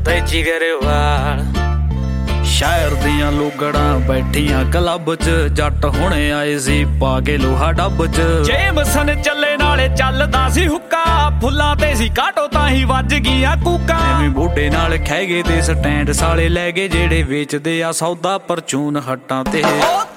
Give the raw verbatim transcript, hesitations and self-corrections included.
ਤੇ ਜਿਗਰ ਵਾਲ। ਸ਼ਹਿਰ ਦੀਆਂ ਲੋਗੜਾਂ ਬੈਠੀਆਂ ਕਲੱਬ 'ਚ, ਜੱਟ ਹੁਣੇ ਆਏ ਸੀ ਪਾ ਕੇ ਲੋਹਾ ਡੱਬ 'ਚ। ਜੇਮਸਨ ਚੱਲੇ ਨਾਲੇ ਚੱਲਦਾ ਸੀ ਹੁੱਕਾ, ਫੁੱਲਾਂ ਤੇ ਸੀ ਕਾਟੋ ਤਾਂ ਹੀ ਵੱਜ ਗਈਆਂ ਕੂਕਾਂ। ਐਵੇਂ ਬੋਡੇ ਨਾਲ ਖਹਿ ਗਏ ਤੇ ਸਟੈਂਡ ਸਾਲੇ ਲੈ ਗਏ, ਜਿਹੜੇ ਵੇਚਦੇ ਆ ਸੌਦਾ ਪਰਚੂਨ ਹੱਟਾਂ ਤੇ।